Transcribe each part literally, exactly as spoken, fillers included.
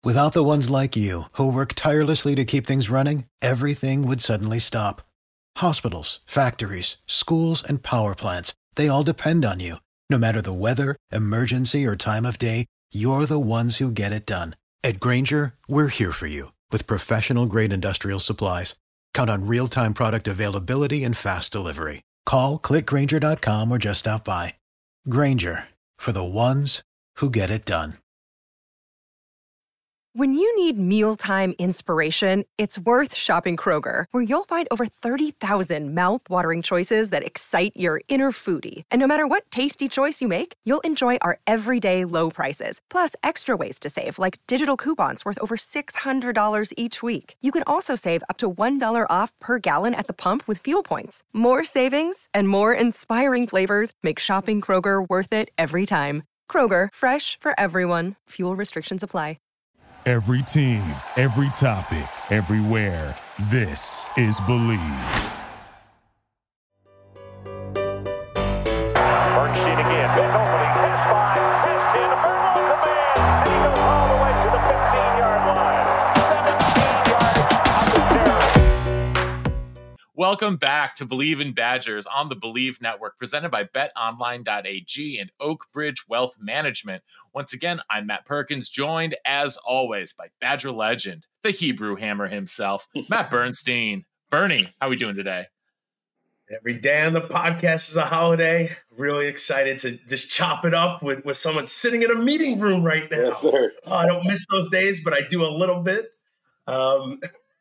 Without the ones like you, who work tirelessly to keep things running, everything would suddenly stop. Hospitals, factories, schools, and power plants, they all depend on you. No matter the weather, emergency, or time of day, you're the ones who get it done. At Grainger, we're here for you with professional-grade industrial supplies. Count on real-time product availability and fast delivery. Call, click Grainger dot com, or just stop by. Grainger, for the ones who get it done. When you need mealtime inspiration, it's worth shopping Kroger, where you'll find over thirty thousand mouth-watering choices that excite your inner foodie. And no matter what tasty choice you make, you'll enjoy our everyday low prices, plus extra ways to save, like digital coupons worth over six hundred dollars each week. You can also save up to one dollar off per gallon at the pump with fuel points. More savings and more inspiring flavors make shopping Kroger worth it every time. Kroger, fresh for everyone. Fuel restrictions apply. Every team, every topic, everywhere. This is Believe. Bernstein again. Big opening. Pass five. Pass ten. Burns a man. And he goes all the way to the fifteen-yard line. seventeen yards out the Terror. Welcome back to Believe in Badgers on the Believe Network, presented by bet online dot a g and Oak Bridge Wealth Management. Once again, I'm Matt Perkins, joined as always by Badger legend, the Hebrew Hammer himself, Matt Bernstein. Bernie, how are we doing today? Every day on the podcast is a holiday. Really excited to just chop it up with, with someone sitting in a meeting room right now. Yes, sir. Oh, I don't miss those days, but I do a little bit. Um,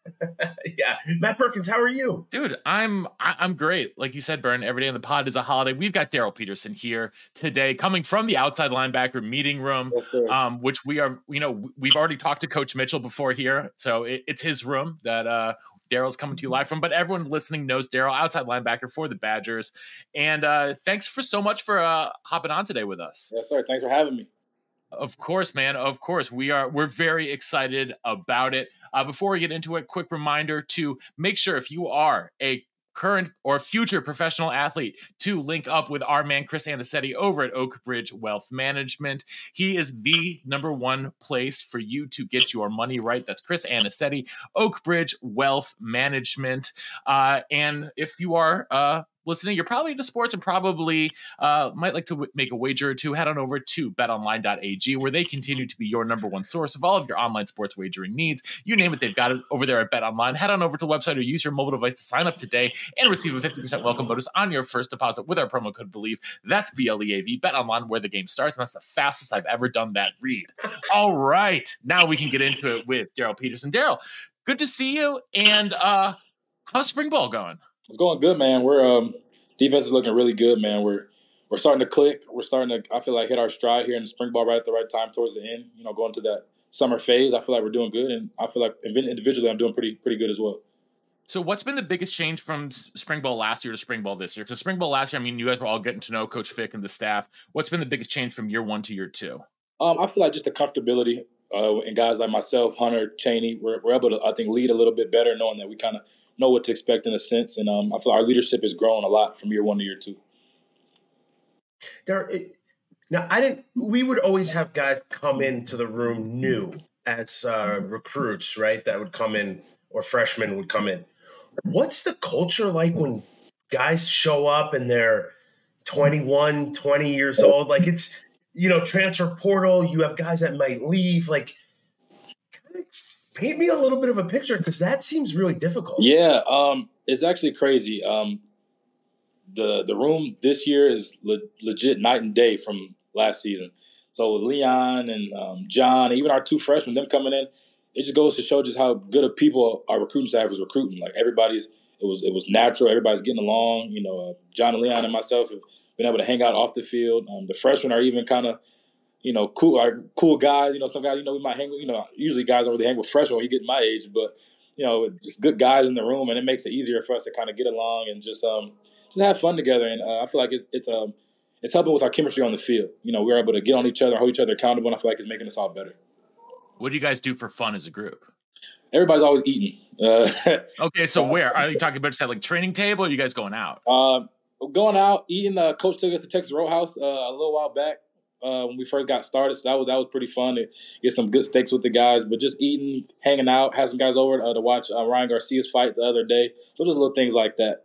yeah, Matt Perkins, how are you, dude? I'm I, I'm great. Like you said, Bern, every day on the pod is a holiday. We've got Daryl Peterson here today, coming from the outside linebacker meeting room, yes, sir. um, which we are. You know, we've already talked to Coach Mitchell before here, so it, it's his room that uh, Daryl's coming to you live from. But everyone listening knows Daryl, outside linebacker for the Badgers, and uh, thanks for so much for uh, hopping on today with us. Yes, sir. Thanks for having me. Of course, man. Of course. We are, we're very excited about it. Uh, before we get into it, quick reminder to make sure if you are a current or future professional athlete to link up with our man, Chris Anicetti over at Oak Bridge Wealth Management. He is the number one place for you to get your money right. That's Chris Anicetti, Oak Bridge Wealth Management. Uh, and if you are, uh, listening, you're probably into sports and probably uh, might like to w- make a wager or two, head on over to bet online dot a g, where they continue to be your number one source of all of your online sports wagering needs. You name it, they've got it over there at BetOnline. Head on over to the website or use your mobile device to sign up today and receive a fifty percent welcome bonus on your first deposit with our promo code BELIEVE. That's B L E A V, BetOnline, where the game starts, and that's the fastest I've ever done that read. All right, now we can get into it with Daryl Peterson. Daryl, good to see you, and uh, how's spring ball going? It's going good, man. We're um, defense is looking really good, man. We're we're starting to click. We're starting to, I feel like, hit our stride here in the spring ball right at the right time towards the end. You know, going to that summer phase. I feel like we're doing good, and I feel like individually I'm doing pretty pretty good as well. So what's been the biggest change from spring ball last year to spring ball this year? Because spring ball last year, I mean, you guys were all getting to know Coach Fick and the staff. What's been the biggest change from year one to year two? Um, I feel like just the comfortability uh, and guys like myself, Hunter, Chaney, we're, we're able to, I think, lead a little bit better, knowing that we kind of know what to expect in a sense. And um, I feel like our leadership has grown a lot from year one to year two. There, it, now, I didn't. We would always have guys come into the room new as uh, recruits, right? That would come in, or freshmen would come in. What's the culture like when guys show up and they're twenty-one, twenty years old? Like, it's, you know, transfer portal. You have guys that might leave. Like, paint me a little bit of a picture, because that seems really difficult. Yeah, um, it's actually crazy. Um, the the room this year is le- legit night and day from last season. So with Leon and um, John, even our two freshmen, them coming in, it just goes to show just how good of people our recruiting staff was recruiting. Like, everybody's, it was it was natural. Everybody's getting along. You know, uh, John and Leon and myself have been able to hang out off the field. Um, the freshmen are even kind of, you know, cool, are cool guys. You know, some guys, you know, we might hang with, you know, usually guys don't really hang with freshmen when you get my age, but, you know, just good guys in the room, and it makes it easier for us to kind of get along and just um just have fun together. And uh, I feel like it's it's um it's helping with our chemistry on the field. You know, we're able to get on each other, hold each other accountable, and I feel like it's making us all better. What do you guys do for fun as a group? Everybody's always eating. Uh, okay, so where are you talking about? Just at like training table? Or are you guys going out? Uh, going out, eating. Uh, Coach took us to Texas Roadhouse uh, a little while back. uh, when we first got started. So that was that was pretty fun to get some good steaks with the guys. But just eating, hanging out, had some guys over uh, to watch uh, Ryan Garcia's fight the other day. So just little things like that.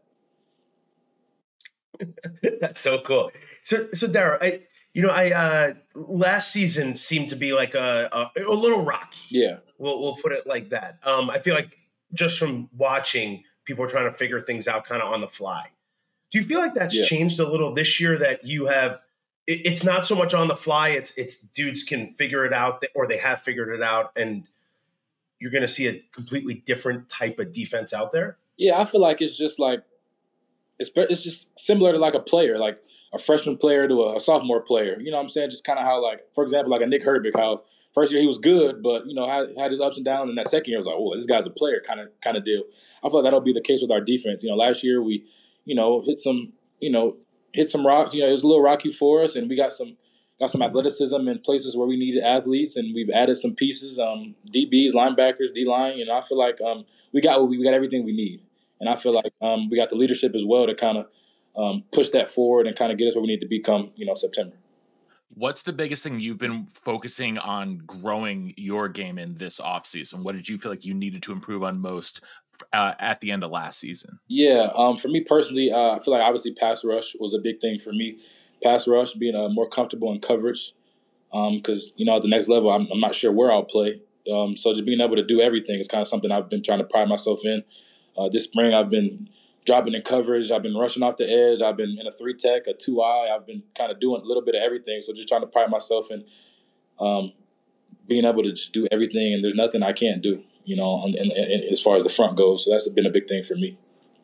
That's so cool. So, so Darryl, I, you know, I uh, last season seemed to be like a, a, a little rocky. Yeah, we'll we'll put it like that. Um, I feel like just from watching, people are trying to figure things out kind of on the fly. Do you feel like that's yeah. changed a little this year? That you have, it, it's not so much on the fly. It's it's dudes can figure it out, or they have figured it out, and you're going to see a completely different type of defense out there. Yeah, I feel like it's just like. It's it's just similar to like a player, like a freshman player to a, a sophomore player. You know what I'm saying? Just kind of how, like, for example, like a Nick Herbig, how first year he was good, but, you know, had, had his ups and downs. And that second year was like, oh, this guy's a player kind of kind of deal. I feel like that'll be the case with our defense. You know, last year we, you know, hit some, you know, hit some rocks. You know, it was a little rocky for us, and we got some got some athleticism in places where we needed athletes, and we've added some pieces, um, D Bs, linebackers, D-line. You know, I feel like um, we got we got everything we need. And I feel like um, we got the leadership as well to kind of um, push that forward and kind of get us where we need to become, you know, September. What's the biggest thing you've been focusing on growing your game in this offseason? What did you feel like you needed to improve on most uh, at the end of last season? Yeah, um, for me personally, uh, I feel like obviously pass rush was a big thing for me. Pass rush, being uh, more comfortable in coverage because, um, you know, at the next level, I'm, I'm not sure where I'll play. Um, so just being able to do everything is kind of something I've been trying to pride myself in. Uh, this spring, I've been dropping in coverage. I've been rushing off the edge. I've been in a three tech, a two eye. I've been kind of doing a little bit of everything. So just trying to pride myself in um, being able to just do everything. And there's nothing I can't do, you know, and, and, and as far as the front goes. So that's been a big thing for me.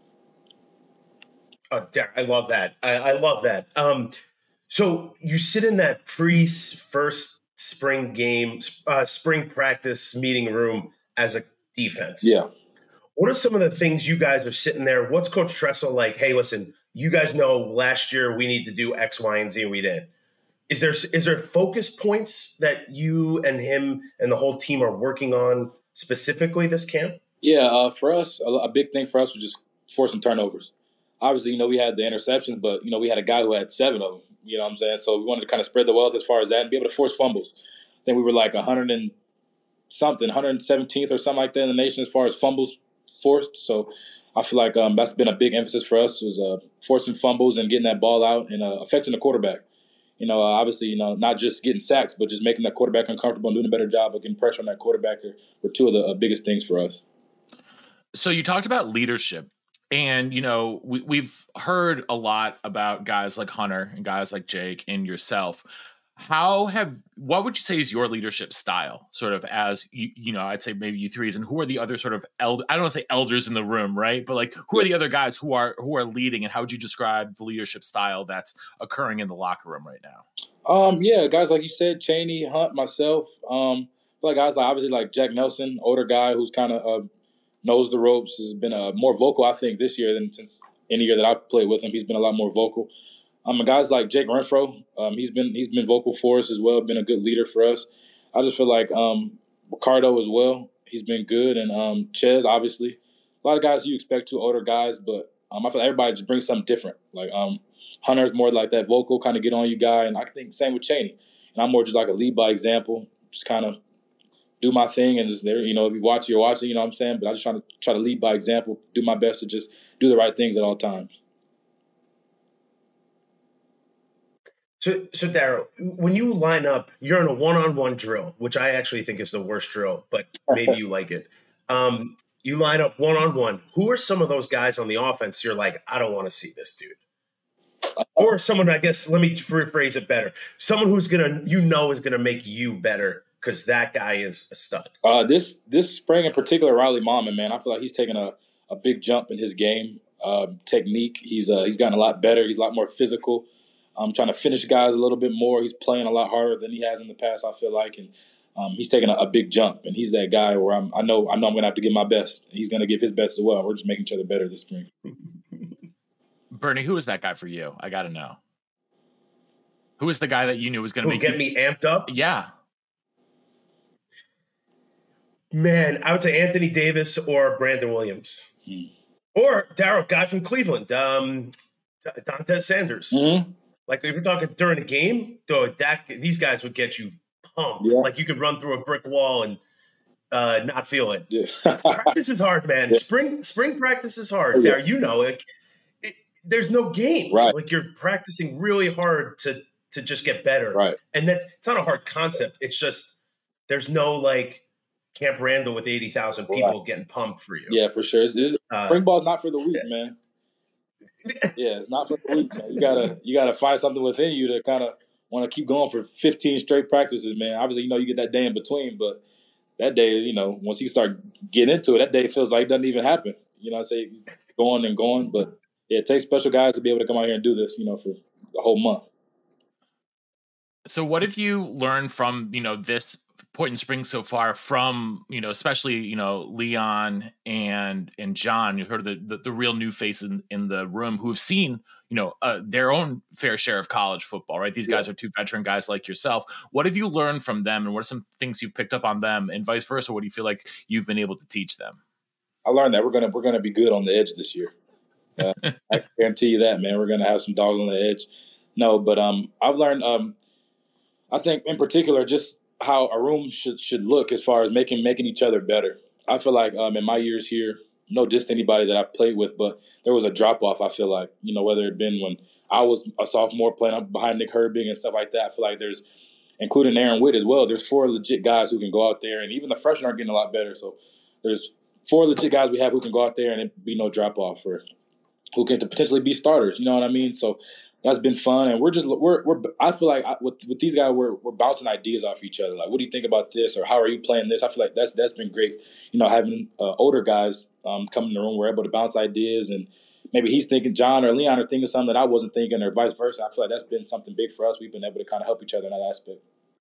Oh, I love that. I, I love that. Um, so you sit in that pre first spring game, uh, spring practice meeting room as a defense. Yeah. What are some of the things you guys are sitting there? What's Coach Tressel like? Hey, listen, you guys know last year we need to do X, Y, and Z, and we did. Is there is there focus points that you and him and the whole team are working on specifically this camp? Yeah, uh, for us, a, a big thing for us was just forcing turnovers. Obviously, you know, we had the interceptions, but, you know, we had a guy who had seven of them. You know what I'm saying? So we wanted to kind of spread the wealth as far as that and be able to force fumbles. I think we were like one hundred and something, one hundred seventeenth or something like that in the nation as far as fumbles forced. So I feel like um, that's been a big emphasis for us was uh, forcing fumbles and getting that ball out and uh, affecting the quarterback. You know, uh, obviously, you know, not just getting sacks, but just making that quarterback uncomfortable and doing a better job of getting pressure on that quarterback are, were two of the uh, biggest things for us. So you talked about leadership. And, you know, we, we've heard a lot about guys like Hunter and guys like Jake and yourself. How have, what would you say is your leadership style, sort of as, you, you know, I'd say maybe you threes, and who are the other sort of, eld- I don't want to say elders in the room, right? But like, who are the other guys who are, who are leading, and how would you describe the leadership style that's occurring in the locker room right now? Um, yeah, guys like you said, Chaney, Hunt, myself, um, like guys like obviously like Jack Nelson, older guy who's kind of uh, knows the ropes, has been uh, more vocal, I think, this year than since any year that I've played with him. He's been a lot more vocal. Um, guys like Jake Renfro, um, he's been he's been vocal for us as well, been a good leader for us. I just feel like um, Ricardo as well, he's been good, and um, Ches, obviously. A lot of guys you expect to, older guys, but um, I feel like everybody just brings something different. Like um, Hunter's more like that vocal, kind of get on you guy, and I think same with Chaney. And I'm more just like a lead by example, just kind of do my thing, and just there, you know, if you watch, you're watching, you know what I'm saying? But I just try to try to lead by example, do my best to just do the right things at all times. So, so Darryl, when you line up, you're in a one-on-one drill, which I actually think is the worst drill, but maybe you like it. Um, you line up one-on-one. Who are some of those guys on the offense you're like, I don't want to see this dude? Or someone, I guess, let me rephrase it better. Someone who's going to, you know, is going to make you better because that guy is a stud. Uh, this this spring in particular, Riley Mallman, man, I feel like he's taken a, a big jump in his game, uh, technique. He's uh, he's gotten a lot better. He's a lot more physical. I'm trying to finish guys a little bit more. He's playing a lot harder than he has in the past, I feel like, and um, he's taking a, a big jump. And he's that guy where I'm, I know I know I'm going to have to give my best. He's going to give his best as well. We're just making each other better this spring. Bernie, who is that guy for you? I got to know. Who is the guy that you knew was going to make get you... me amped up? Yeah. Man, I would say Anthony Davis or Brandon Williams. Hmm. Or Darryl, guy from Cleveland, um, Dante Sanders. Mm-hmm. Like if you're talking during a game, though, that these guys would get you pumped. Yeah. Like you could run through a brick wall and uh, not feel it. Yeah. Practice is hard, man. Yeah. Spring spring practice is hard. Oh, yeah. There, you know, like it, there's no game. Right. Like you're practicing really hard to to just get better. Right. And that it's not a hard concept. It's just there's no like Camp Randall with eighty thousand people right. getting pumped for you. Yeah, for sure. It's, it's, uh, spring ball's not for the weak, yeah. man. Yeah, it's not for the weak, man. You gotta you gotta find something within you to kind of want to keep going for fifteen straight practices, man. Obviously, you know, you get that day in between, but that day, you know, once you start getting into it, that day feels like it doesn't even happen. You know, I say going and going, but yeah, it takes special guys to be able to come out here and do this, you know, for the whole month. So what have you learned from, you know, this point in spring so far from, you know, especially, you know, Leon and and John? You've heard of the, the, the real new faces in, in the room who have seen, you know, uh, their own fair share of college football, right? These yeah. guys are two veteran guys like yourself. What have you learned from them, and what are some things you've picked up on them, and vice versa? What do you feel like you've been able to teach them? I learned that we're gonna we're gonna be good on the edge this year. Uh, I guarantee you that, man. We're gonna have some dogs on the edge. No, but um, I've learned um, I think in particular just how a room should should look as far as making making each other better. I feel like um, in my years here, no diss to anybody that I've played with, but there was a drop off. I feel like, you know, whether it been when I was a sophomore playing up behind Nick Herbig and stuff like that. I feel like there's, including Aaron Witt as well, there's four legit guys who can go out there, and even the freshmen are getting a lot better. So there's four legit guys we have who can go out there and it be no drop off, or who can potentially be starters. You know what I mean? So that's been fun, and we're just we're we're. I feel like I, with with these guys, we're we're bouncing ideas off each other. Like, what do you think about this, or how are you playing this? I feel like that's that's been great. You know, having uh, older guys um, come in the room, we're able to bounce ideas, and maybe he's thinking, John or Leon are thinking something that I wasn't thinking, or vice versa. I feel like that's been something big for us. We've been able to kind of help each other in that aspect.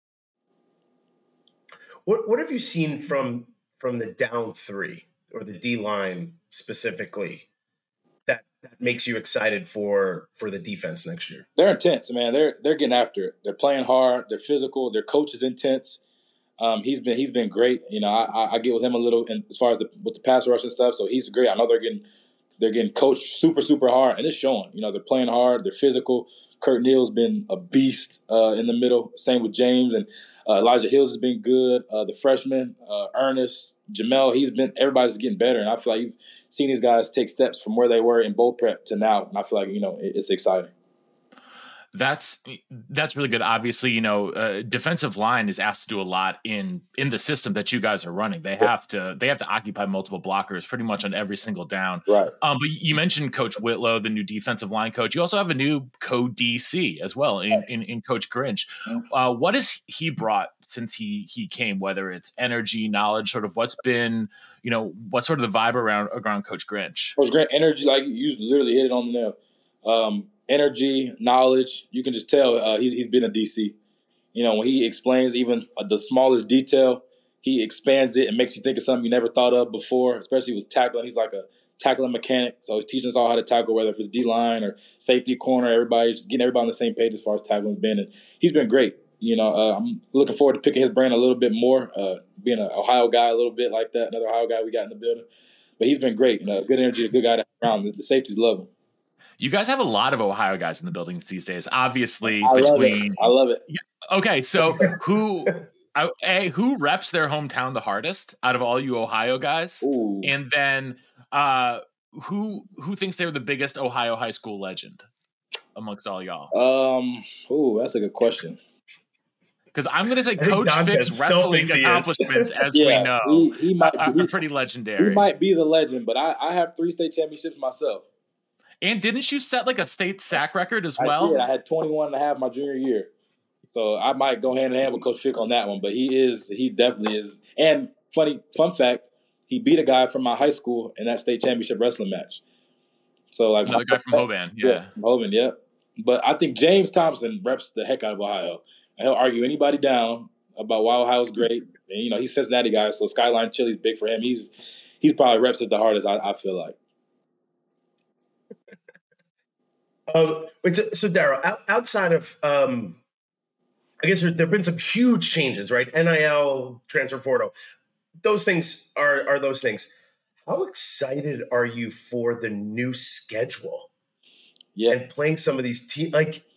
What what have you seen from from the down three or the D line specifically that that makes you excited for for the defense next year? They're intense, man. They're they're getting after it. They're playing hard. They're physical. Their coach is intense. Um, he's been he's been great. You know, I, I get with him a little, and as far as the with the pass rush and stuff. So he's great. I know they're getting they're getting coached super super hard, and it's showing. You know, they're playing hard. They're physical. Kurt Neal's been a beast uh, in the middle. Same with James, and uh, Elijah Hills has been good. Uh, the freshman, uh, Ernest, Jamel, he's been. Everybody's getting better, and I feel like you've seen these guys take steps from where they were in bowl prep to now, and I feel like, you know, it, it's exciting. That's that's really good. Obviously, you know, uh, defensive line is asked to do a lot in in the system that you guys are running. They have to they have to occupy multiple blockers pretty much on every single down. Right. Um, but you mentioned Coach Whitlow, the new defensive line coach. You also have a new co-D C as well in in, in Coach Grinch. Uh, what has he brought since he he came? Whether it's energy, knowledge, sort of what's been, you know, what's sort of the vibe around around Coach Grinch? Coach Grinch, energy, like you literally hit it on the nail. Um, Energy, knowledge, you can just tell uh, he's, he's been a D C. You know, when he explains even the smallest detail, he expands it and makes you think of something you never thought of before, especially with tackling. He's like a tackling mechanic, so he's teaching us all how to tackle, whether it's D-line or safety, corner, everybody, just getting everybody on the same page as far as tackling's been. And he's been great. You know, uh, I'm looking forward to picking his brain a little bit more, uh, being an Ohio guy a little bit like that, another Ohio guy we got in the building. But he's been great. You know, good energy, a good guy to have around. The, the safeties love him. You guys have a lot of Ohio guys in the building these days, obviously. I between love it. I love it. Okay, so who, a who reps their hometown the hardest out of all you Ohio guys, Ooh. And then uh, who who thinks they're the biggest Ohio high school legend amongst all y'all? Um, ooh, that's a good question. Because I'm going to say Coach Vick's wrestling accomplishments, as yeah, we know, he, he might are, be, are pretty legendary. He might be the legend, but I, I have three state championships myself. And didn't you set like a state sack record as I well? did. I had twenty-one and a half my junior year. So I might go hand in hand with Coach Vick on that one, but he is, he definitely is. And funny, fun fact, he beat a guy from my high school in that state championship wrestling match. So like another guy from Hoban, yeah. yeah from Hoban, yeah. But I think James Thompson reps the heck out of Ohio. And he'll argue anybody down about why Ohio's great. And, you know, he's Cincinnati guy, so Skyline Chili's big for him. He's he's probably reps it the hardest, I, I feel like. Um, wait, so, so Daryl, out, outside of, um, I guess there have been some huge changes, right? N I L, transfer portal, those things are are those things. How excited are you for the new schedule? Yeah, and playing some of these teams? Like,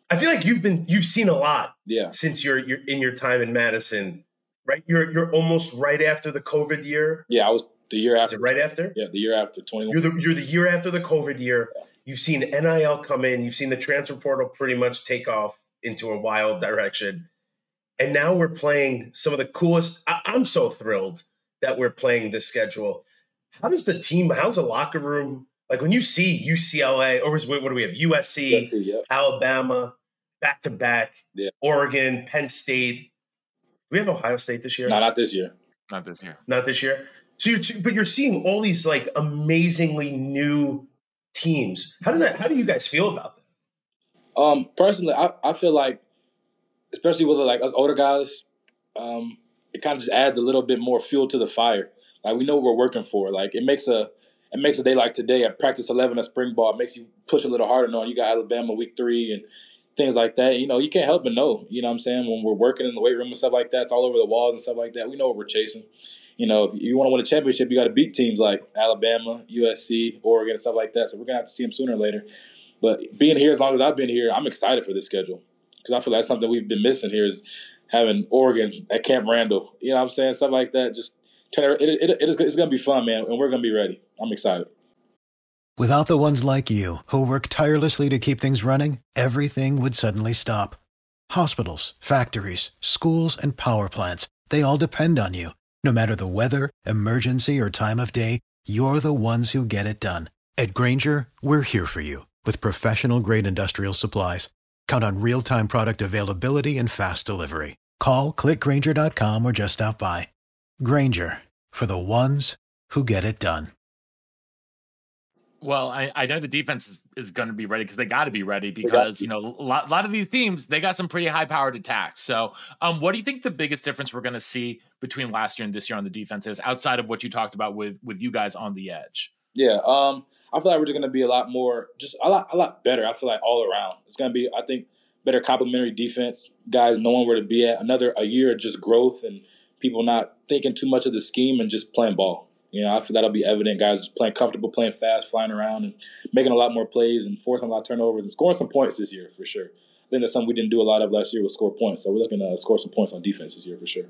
I feel like you've been you've seen a lot Yeah. since you're you're in your time in Madison, right? You're you're almost right after the COVID year. Yeah, I was the year Is after. it right after? Yeah, the year after twenty-one. You're the you're the year after the COVID year. You've seen N I L come in. You've seen the transfer portal pretty much take off into a wild direction, and now we're playing some of the coolest. I, I'm so thrilled that we're playing this schedule. How does the team? How's the locker room? Like when you see U C L A, or is, what do we have? U S C, U S C, yeah. Alabama, back to back, Yeah. Oregon, Penn State. Do we have Ohio State this year? No, not this year. Not this year. Not this year. So you're, but you're seeing all these like amazingly new teams. How do that? How do you guys feel about that? Um, personally, I, I feel like, especially with like us older guys, um, it kind of just adds a little bit more fuel to the fire. Like we know what we're working for. Like it makes a it makes a day like today at practice eleven at spring ball. It makes you push a little harder. Knowing you got Alabama week three and things like that. You know, you can't help but know. You know what I'm saying? When we're working in the weight room and stuff like that, it's all over the walls and stuff like that. We know what we're chasing. You know, if you want to win a championship, you got to beat teams like Alabama, U S C, Oregon, and stuff like that. So we're gonna have to see them sooner or later. But being here as long as I've been here, I'm excited for this schedule because I feel like that's something we've been missing here is having Oregon at Camp Randall. You know what I'm saying? Stuff like that. Just it, it, it is, it's going to be fun, man, and we're going to be ready. I'm excited. Without the ones like you, who work tirelessly to keep things running, everything would suddenly stop. Hospitals, factories, schools, and power plants, they all depend on you. No matter the weather, emergency, or time of day, you're the ones who get it done. At Grainger, we're here for you with professional-grade industrial supplies. Count on real-time product availability and fast delivery. Call, click Grainger dot com, or just stop by. Grainger, for the ones who get it done. Well, I, I know the defense is, is going to be ready because they got to be ready because, you know, a lot, a lot of these teams, they got some pretty high-powered attacks. So um, what do you think the biggest difference we're going to see between last year and this year on the defense is outside of what you talked about with with you guys on the edge? Yeah, um, I feel like we're just going to be a lot more, just a lot, a lot better. I feel like all around. It's going to be, I think, better complementary defense, guys knowing where to be at. Another a year of just growth and people not thinking too much of the scheme and just playing ball. You know, I feel that'll be evident. Guys just playing comfortable, playing fast, flying around, and making a lot more plays and forcing a lot of turnovers and scoring some points this year for sure. I think that's something we didn't do a lot of last year was score points. So we're looking to score some points on defense this year for sure.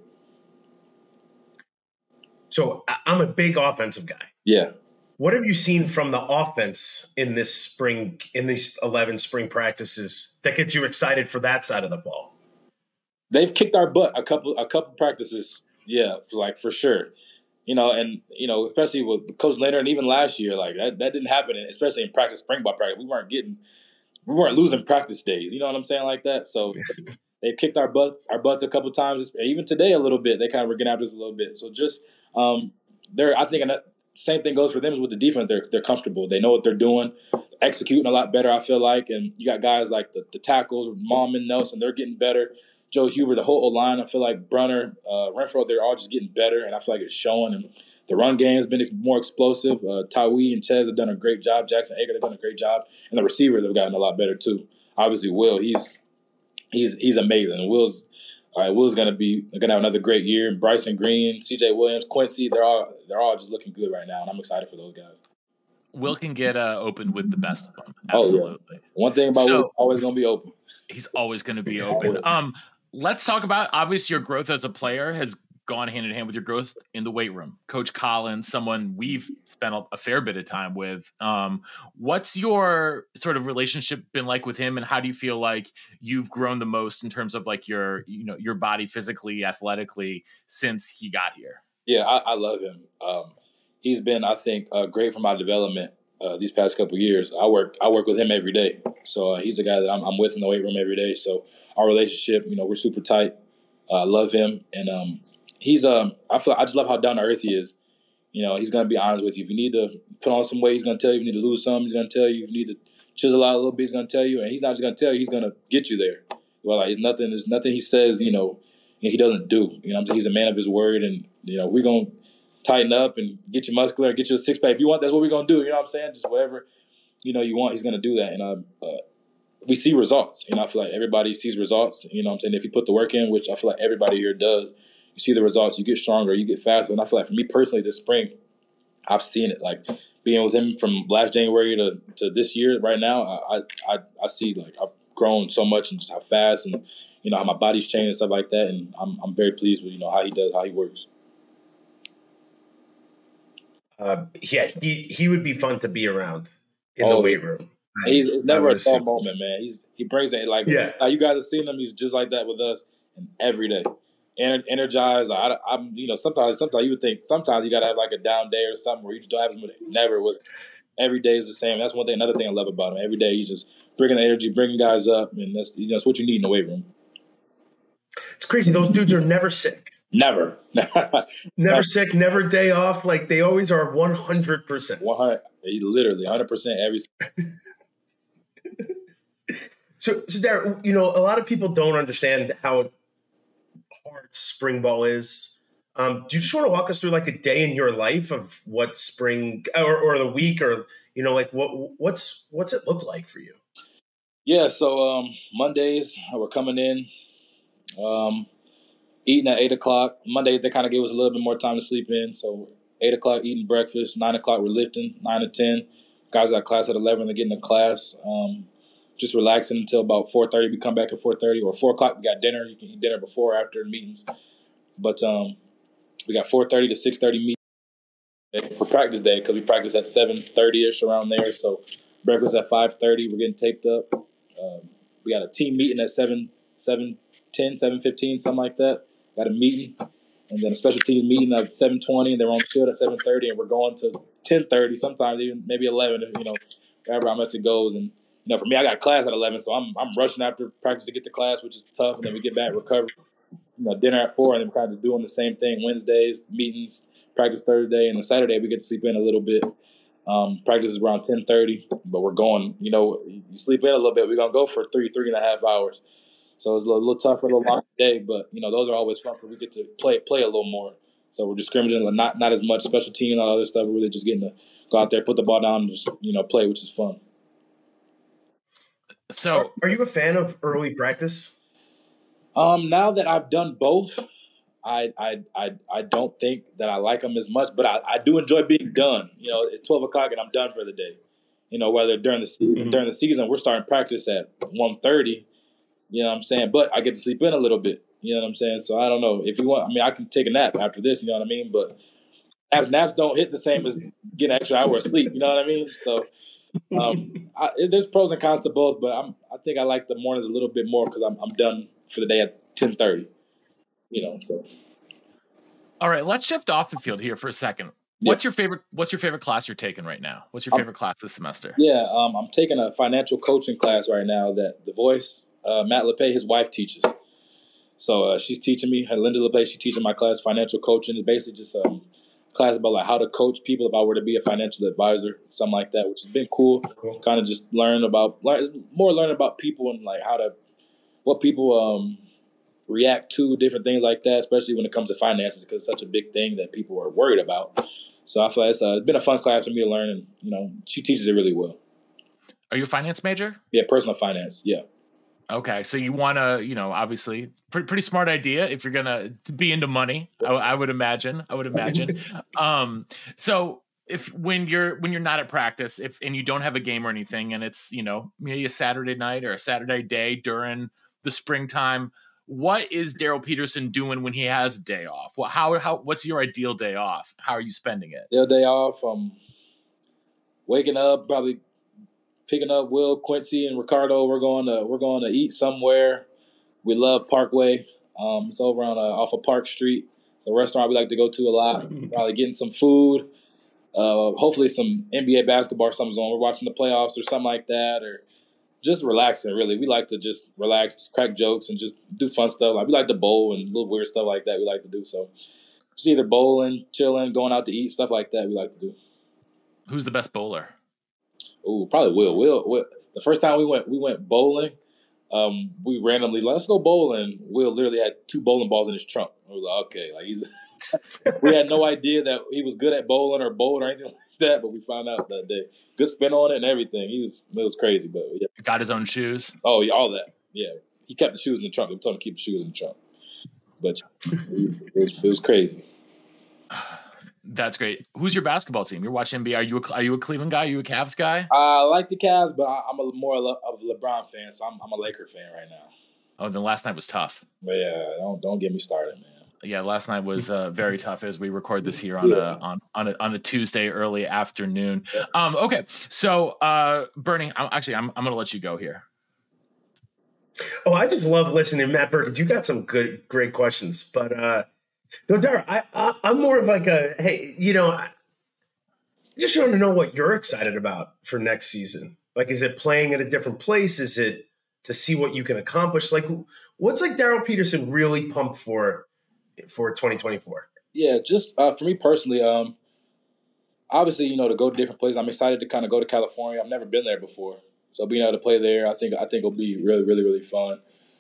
So I'm a big offensive guy. Yeah. What have you seen from the offense in this spring, in these eleven spring practices that gets you excited for that side of the ball? They've kicked our butt a couple, a couple practices. Yeah, for like for sure. You know, and, you know, especially with Coach Leonard and even last year, like that, that didn't happen, especially in practice, spring ball practice. We weren't getting, we weren't losing practice days. You know what I'm saying? Like that. So they've kicked our butt, our butts a couple times. Even today a little bit. They kind of were getting after us a little bit. So just, um, they're, I think, and that same thing goes for them as with the defense. They're, they're comfortable. They know what they're doing, executing a lot better, I feel like. And you got guys like the, the tackles, Mom and Nelson, they're getting better. Joe Huber, the whole O-line, I feel like Brunner, uh, Renfro, they're all just getting better, and I feel like it's showing. And the run game has been more explosive. Uh, Tawee and Ches have done a great job. Jackson Ager have done a great job. And the receivers have gotten a lot better, too. Obviously, Will, he's he's he's amazing. And Will's all right, Will's going to be going to have another great year. And Bryson Green, C J Williams, Quincy, they're all they're all just looking good right now, and I'm excited for those guys. Will can get uh, open with the best of them. Absolutely. Oh, yeah. One thing about so, Will, always going to be open. He's always going to be open. Um, let's talk about, obviously, your growth as a player has gone hand in hand with your growth in the weight room. Coach Collins, someone we've spent a, a fair bit of time with. Um, what's your sort of relationship been like with him, and how do you feel like you've grown the most in terms of like your, you know, your body physically, athletically since he got here? Yeah, I, I love him. Um, he's been, I think, uh, great for my development uh, these past couple of years. I work, I work with him every day, so uh, he's a guy that I'm, I'm with in the weight room every day. So our relationship, you know, we're super tight. I uh, love him, and um, he's um, I feel I just love how down to earth he is. You know, he's gonna be honest with you. If you need to put on some weight, he's gonna tell you. If you need to lose some, he's gonna tell you. If you need to chisel out a little bit, he's gonna tell you. And he's not just gonna tell you; he's gonna get you there. Well, like, it's nothing. There's nothing he says. You know, he doesn't do. You know, what I'm saying? He's a man of his word, and you know, we're gonna tighten up and get you muscular, get you a six pack. If you want, that's what we're gonna do. You know what I'm saying? Just whatever you know you want, he's gonna do that. And uh, uh, we see results. You know, I feel like everybody sees results. You know what I'm saying? If you put the work in, which I feel like everybody here does, you see the results, you get stronger, you get faster. And I feel like for me personally this spring, I've seen it. Like being with him from last January to, to this year right now, I I, I see like I've grown so much and just how fast and, you know, how my body's changed and stuff like that. And I'm I'm very pleased with, you know, how he does, how he works. Uh, yeah, he, he would be fun to be around in Oh, the weight room. I- He's I never would a dull assume. moment, man. He's he brings it like Yeah. how you guys have seen him. He's just like that with us, and every day, Ener- energized. I, I'm you know sometimes sometimes you would think sometimes you gotta have like a down day or something where you just don't have as much. Never with every day is the same. That's one thing. Another thing I love about him. Every day he's just bringing the energy, bringing guys up, and that's you know, that's what you need in the weight room. It's crazy. Those dudes are never sick. Never, Never sick, never day off. Like they always are one hundred percent. one hundred. He literally one hundred percent every. So, so Derek, you know, a lot of people don't understand how hard spring ball is. Um, do you just want to walk us through like a day in your life of what spring or, or the week or, you know, like what, what's, what's it look like for you? Yeah. So um, Mondays we're coming in, um, eating at eight o'clock. Mondays they kind of give us a little bit more time to sleep in. So eight o'clock eating breakfast. Nine o'clock we're lifting. Nine to ten. Guys got class at eleven. They get into class. Um, just relaxing until about four thirty. We come back at four thirty or four o'clock. We got dinner. You can eat dinner before or after meetings. But um, we got four thirty to six thirty meetings for practice day because we practice at seven thirty-ish around there. So breakfast at five thirty. We're getting taped up. Um, we got a team meeting at seven, seven ten, seven fifteen, something like that. Got a meeting. And then a special teams meeting at seven twenty, and they're on the field at seven thirty, and we're going to ten thirty, sometimes even maybe eleven, you know, wherever I'm at to goes. And, you know, for me, I got class at eleven, so I'm I'm rushing after practice to get to class, which is tough. And then we get back, recover, you know, dinner at four, and then we're kind of doing the same thing. Wednesdays, meetings, practice Thursday, and then Saturday we get to sleep in a little bit. Um, practice is around ten thirty, but we're going, you know, you sleep in a little bit. We're going to go for three, three and a half hours. So it's a little, little tougher, a little longer day, but, you know, those are always fun because we get to play play a little more. So we're just scrimmaging, not not as much special team and all other stuff. We're really just getting to go out there, put the ball down, and just, you know, play, which is fun. So Are, are you a fan of early practice? Um, now that I've done both, I I I, I don't think that I like them as much, but I, I do enjoy being done. You know, it's twelve o'clock and I'm done for the day. You know, whether during the season, Mm-hmm. during the season we're starting practice at one thirty. You know what I'm saying? But I get to sleep in a little bit. You know what I'm saying? So I don't know. If you want, I mean, I can take a nap after this, you know what I mean? But naps, naps don't hit the same as getting an extra hour of sleep, you know what I mean? So um, I, there's pros and cons to both, but I'm, I think I like the mornings a little bit more because I'm, I'm done for the day at ten thirty, you know, so. all right, let's shift off the field here for a second. Yeah. What's your favorite What's your favorite class you're taking right now? What's your Um, favorite class this semester? Yeah, um, I'm taking a financial coaching class right now that The Voice, uh, Matt LePay, his wife teaches. So uh, she's teaching me, Linda LePay, she's teaching my class financial coaching. It's basically just a um, class about like how to coach people if I were to be a financial advisor, something like that, which has been cool. Cool. Kind of just learn about, learn, more learn about people and like how to, what people um, react to, different things like that, especially when it comes to finances because it's such a big thing that people are worried about. So I feel like it's, uh, it's been a fun class for me to learn, and you know, she teaches it really well. Are you a finance major? Yeah, personal finance. Yeah. Okay, so you want to, you know, obviously, pretty pretty smart idea if you're gonna be into money. I, I would imagine. I would imagine. um, so if when you're when you're not at practice, if and you don't have a game or anything, and it's you know maybe a Saturday night or a Saturday day during the springtime, what is Daryl Peterson doing when he has a day off? Well, how how what's your ideal day off? How are you spending it? The other day off, um, waking up, probably picking up Will, Quincy, and Ricardo. We're going to we're going to eat somewhere. We love Parkway. Um, it's over on uh, off of Park Street. The restaurant we like to go to a lot. Probably getting some food. Uh, hopefully some N B A basketball or something's on. We're watching the playoffs or something like that, or just relaxing. Really, we like to just relax, just crack jokes, and just do fun stuff. Like we like to bowl and little weird stuff like that. We like to do so. Just either bowling, chilling, going out to eat, stuff like that. We like to do. Who's the best bowler? Ooh, probably Will. Will. Will. The first time we went, we went bowling. Um, we randomly let's go bowling. Will literally had two bowling balls in his trunk. I was like, okay, like he's. We had no idea that he was good at bowling or bowling or anything like that, but we found out that day. Good spin on it and everything. He was it was crazy, but yeah. Got his own shoes. Oh, yeah, all that. Yeah, he kept the shoes in the trunk. We told him to keep the shoes in the trunk, but it was, it was, it was crazy. That's great. Who's your basketball team? You're watching N B A. Are you a, are you a Cleveland guy? Are you a Cavs guy? I like the Cavs, but I, I'm a more of a LeBron fan, so I'm, I'm a Laker fan right now. Oh, then last night was tough. But yeah, don't don't get me started, man. Yeah, last night was uh, very tough as we record this here on yeah. a on on a, on a Tuesday early afternoon. Um, okay, so uh, Bernie, I'm, actually, I'm I'm gonna let you go here. Oh, I just love listening, Matt Perkins. You got some good, great questions, but uh, no, Dara, I, I I'm more of like a hey, you know, I just want to know what you're excited about for next season. Like, is it playing at a different place? Is it to see what you can accomplish? Like, what's like Daryl Peterson really pumped for? for twenty twenty-four? Yeah, just uh, for me personally, um, obviously, you know, to go to different places. I'm excited to kind of go to California. I've never been there before. So being able to play there, I think I think it'll be really, really, really fun.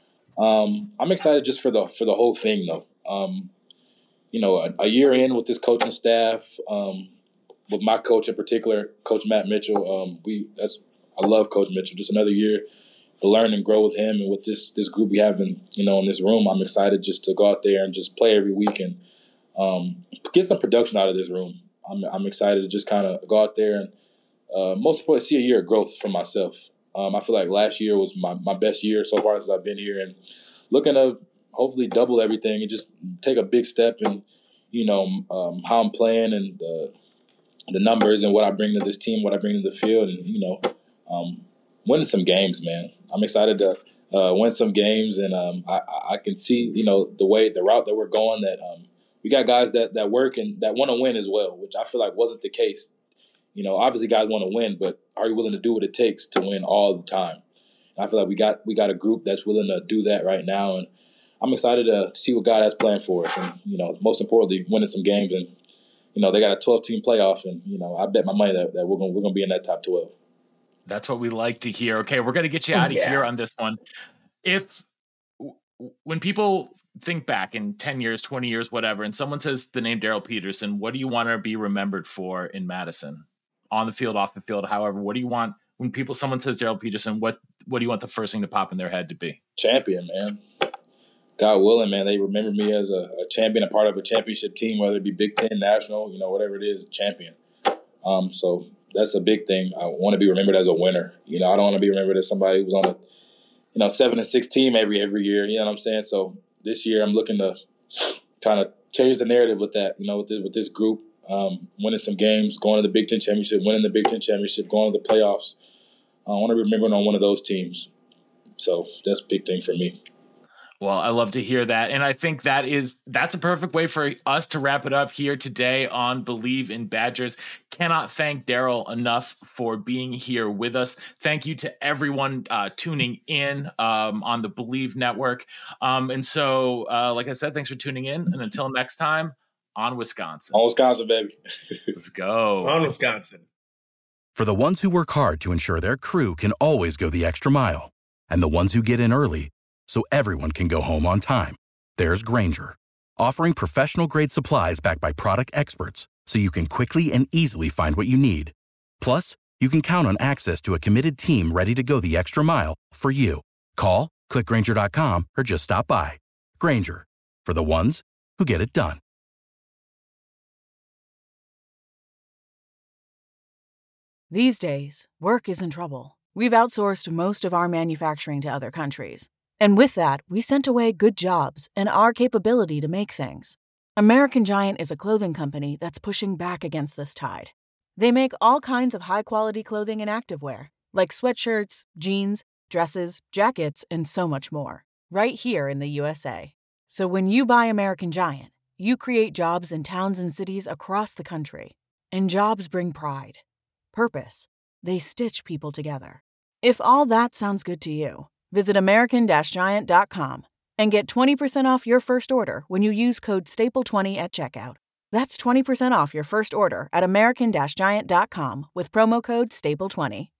Um, I'm excited just for the for the whole thing, though. Um, you know, a, a year in with this coaching staff, um, with my coach in particular, Coach Matt Mitchell. Um, we that's I love Coach Mitchell. Just another year to learn and grow with him and with this this group we have in you know in this room. I'm excited just to go out there and just play every week and um, get some production out of this room. I'm I'm excited to just kind of go out there and uh, most importantly see a year of growth for myself. Um, I feel like last year was my, my best year so far since I've been here, and looking to hopefully double everything and just take a big step in you know um, how I'm playing and uh, the numbers and what I bring to this team, what I bring to the field, and you know um, winning some games, man. I'm excited to uh, win some games, and um, I, I can see, you know, the way, the route that we're going, that um, we got guys that, that work and that want to win as well, which I feel like wasn't the case. You know, obviously guys want to win, but are you willing to do what it takes to win all the time? And I feel like we got we got a group that's willing to do that right now, and I'm excited to see what God has planned for us. And, you know, most importantly, winning some games. And, you know, they got a twelve-team playoff, and, you know, I bet my money that, that we're going we're gonna be in that top twelve. That's what we like to hear. Okay, we're going to get you out of yeah. here on this one. If when people think back in ten years, twenty years, whatever, and someone says the name Daryl Peterson, what do you want to be remembered for in Madison? On the field, off the field, however, what do you want when people someone says Daryl Peterson, what what do you want the first thing to pop in their head to be? Champion, man. God willing, man, they remember me as a, a champion, a part of a championship team, whether it be Big Ten, national, you know, whatever it is, champion. Um, so that's a big thing. I want to be remembered as a winner. You know, I don't want to be remembered as somebody who's on a, you know, seven and six team every every year. You know what I'm saying? So this year I'm looking to kind of change the narrative with that. You know, with this, with this group, um, winning some games, going to the Big Ten championship, winning the Big Ten championship, going to the playoffs. I want to be remembered on one of those teams. So that's a big thing for me. Well, I love to hear that. And I think that is, that's a perfect way for us to wrap it up here today on Believe in Badgers. Cannot thank Daryl enough for being here with us. Thank you to everyone uh, tuning in um, on the Believe Network. Um, and so, uh, like I said, thanks for tuning in. And until next time, on Wisconsin. On Wisconsin, baby. Let's go. On Wisconsin. For the ones who work hard to ensure their crew can always go the extra mile, and the ones who get in early so everyone can go home on time, there's Grainger, offering professional-grade supplies backed by product experts so you can quickly and easily find what you need. Plus, you can count on access to a committed team ready to go the extra mile for you. Call, click Grainger dot com, or just stop by. Grainger, for the ones who get it done. These days, work is in trouble. We've outsourced most of our manufacturing to other countries. And with that, we sent away good jobs and our capability to make things. American Giant is a clothing company that's pushing back against this tide. They make all kinds of high-quality clothing and activewear, like sweatshirts, jeans, dresses, jackets, and so much more, right here in the U S A. So when you buy American Giant, you create jobs in towns and cities across the country. And jobs bring pride, purpose. They stitch people together. If all that sounds good to you, visit American Giant dot com and get twenty percent off your first order when you use code staple twenty at checkout. That's twenty percent off your first order at American Giant dot com with promo code staple twenty.